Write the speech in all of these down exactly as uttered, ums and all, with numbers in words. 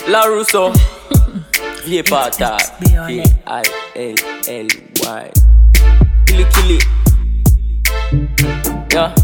La Russo, Vapor Talk, K I L L Y. Killy killy. Yeah.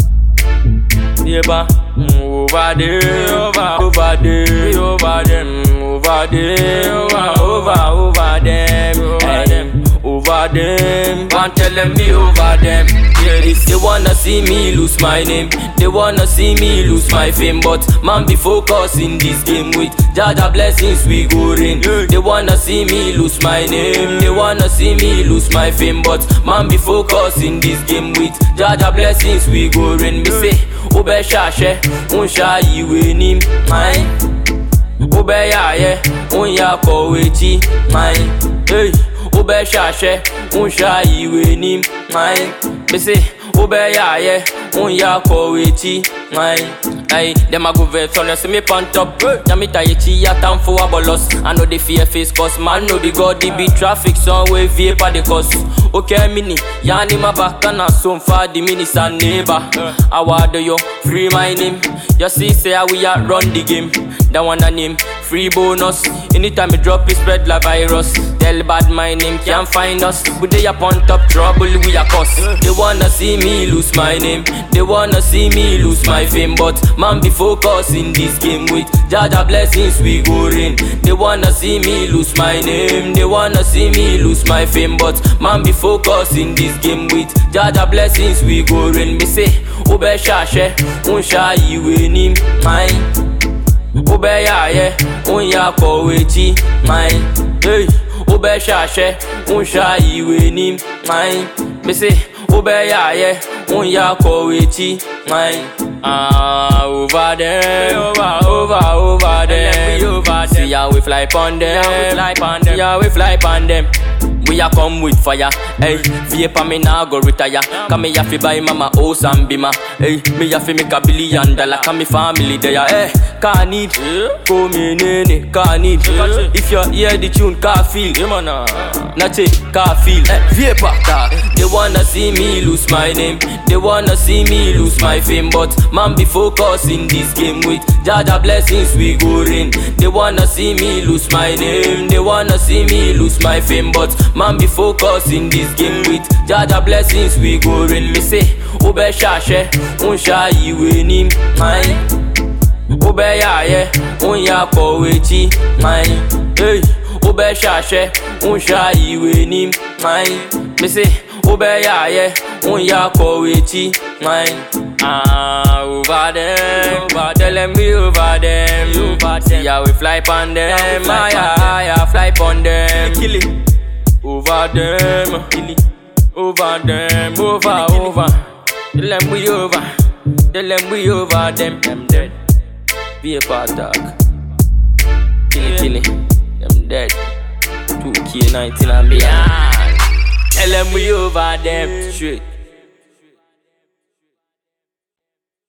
Vapor. Over there, over, over there, over them, over there, over, over, over them, over them, over them. Can't tell them me over them. Yeah, this they wanna see me lose my name, they wanna see me lose my fame, but man be focused in this game with Jaja blessings we go rain. They wanna see me lose my name, they wanna see me lose my fame, but man be focused in this game with Jaja blessings we go rain. Me say, Obe shashe, un sha iwe ni mine. Obe ya ye, un ya kowe chi mine. Hey, Obe shashe, un sha iwe ni mine. Me say, Obe ya ye, un ya kowe chi mine. Hey, them a go vex on you, see me pan top. Ya me tie chi ya time for a bolos. I know the fear face cause man know the god the beat traffic some way vapor the cause. Okay mini, ya ni my back and I so far the minis and neighbor. I want you free my name. You see say how we a run the game. That one a name free bonus. Anytime me drop it spread like virus. Tell bad my name can't find us. But they up on top trouble we a cause. They wanna see me lose my name, they wanna see me lose my fame, but man be focused in this game with Jaja blessings we go rain. They wanna see me lose my name, they wanna see me lose my fame, but man be focused in this game with Jaja blessings we go rain. Me say, Obe shashe, un sha iwe ni mine. Obe ya ye, un ya kowe chi mine. Hey, Obe shashe, un sha iwe ni mine. Me say, Obe ya ye, un ya kowe chi mine. Ah, over there, over, over, over them, over them. See how we fly pon them, see how we fly pon them. We a come with fire, hey. Vapor me nah go retire. Cause me have to buy mama house and bima. Hey, me have to make a billion dollar. Cause me family there, hey. Can't need, go me nene, can't need. If you hear the tune, can't feel. Not it, can't feel. Hey, Vapor Talk. They wanna see me lose my name, they wanna see me lose my fame, but man be focused in this game with Jaja blessings we go rain. They wanna see me lose my name, they wanna see me lose my fame, but man be focused in this game with Jaja blessings we go rain. Me say, Obe shashe, un sha iwe ni mine. Obe ya ye, un ya kowe chi mine. Hey, Obe shashe, un sha iwe ni mine. Me say, Obe ya ye, un ya kowe chi mine. Ah, over them, over tell them we over them, over them. See how we fly pon them, ah yeah, yeah, fly pon them. Kill it. Over them, kill it. Over them, over, over. Tell them we over, tell them we over them, them dead. Vapor Talk. Kill it, kill it, them dead. two K nineteen and beyond. Tell them we over them, straight.